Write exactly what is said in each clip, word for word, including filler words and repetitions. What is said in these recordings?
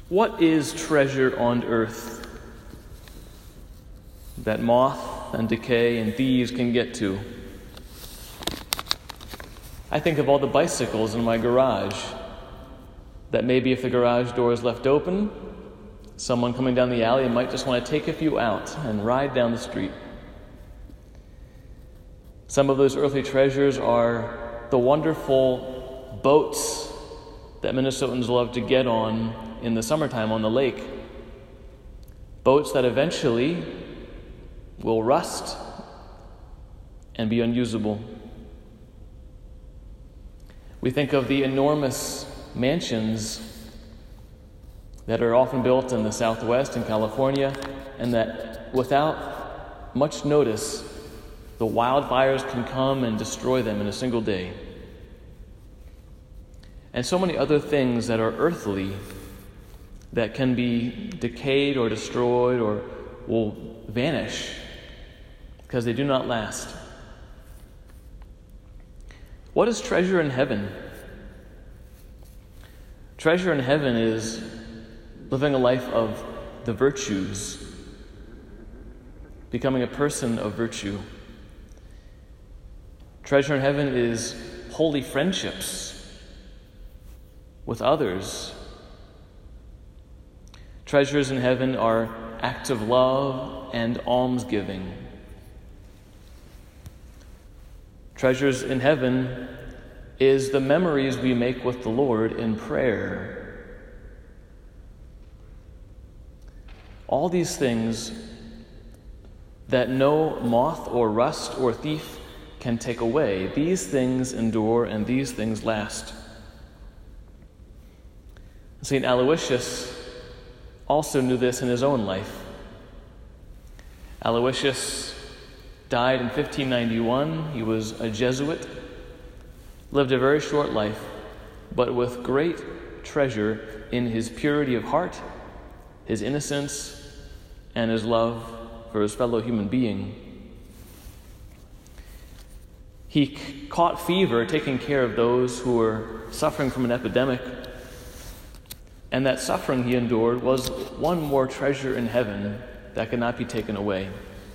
What is treasure on earth that moth and decay and thieves can get to? I think of all the bicycles in my garage that maybe if the garage door is left open, someone coming down the alley might just want to take a few out and ride down the street. Some of those earthly treasures are the wonderful boats that Minnesotans love to get on in the summertime on the lake. Boats that eventually will rust and be unusable. We think of the enormous mansions that are often built in the Southwest in California, and that without much notice, the wildfires can come and destroy them in a single day. And so many other things that are earthly that can be decayed or destroyed or will vanish because they do not last. What is treasure in heaven? Treasure in heaven is living a life of the virtues, becoming a person of virtue. Treasure in heaven is holy friendships with others. Treasures in heaven are acts of love and almsgiving. Treasures in heaven is the memories we make with the Lord in prayer. All these things that no moth or rust or thief can take away, these things endure and these things last. Saint Aloysius also knew this in his own life. Aloysius died in fifteen ninety-one. He was a Jesuit, lived a very short life, but with great treasure in his purity of heart, his innocence, and his love for his fellow human being. He c- caught fever taking care of those who were suffering from an epidemic, and that suffering he endured was one more treasure in heaven that could not be taken away.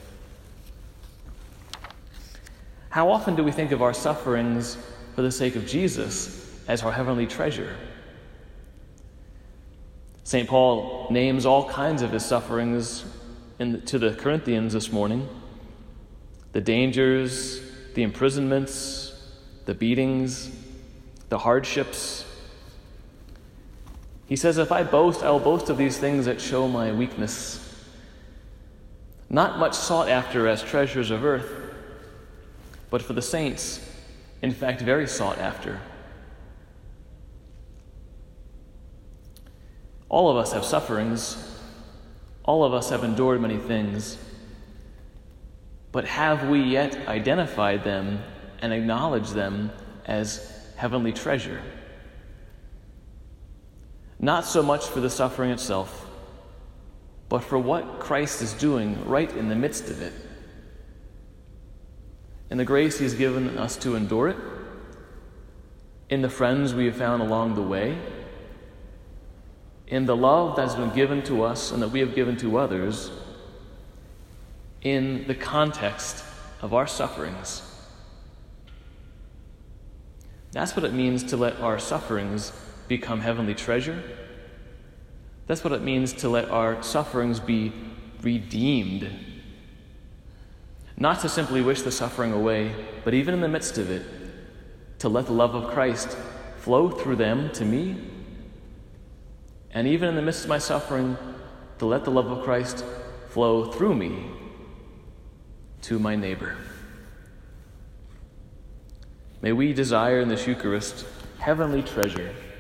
How often do we think of our sufferings for the sake of Jesus as our heavenly treasure? Saint Paul names all kinds of his sufferings in the, to the Corinthians this morning. The dangers, the imprisonments, the beatings, the hardships. He says, if I boast, I will boast of these things that show my weakness. Not much sought after as treasures of earth, but for the saints, in fact, very sought after. All of us have sufferings. All of us have endured many things. But have we yet identified them and acknowledged them as heavenly treasure? Not so much for the suffering itself, but for what Christ is doing right in the midst of it. In the grace he's given us to endure it, in the friends we have found along the way, in the love that's been given to us and that we have given to others, in the context of our sufferings. That's what it means to let our sufferings become heavenly treasure. That's what it means to let our sufferings be redeemed. Not to simply wish the suffering away, but even in the midst of it, to let the love of Christ flow through them to me, and even in the midst of my suffering, to let the love of Christ flow through me to my neighbor. May we desire in this Eucharist heavenly treasure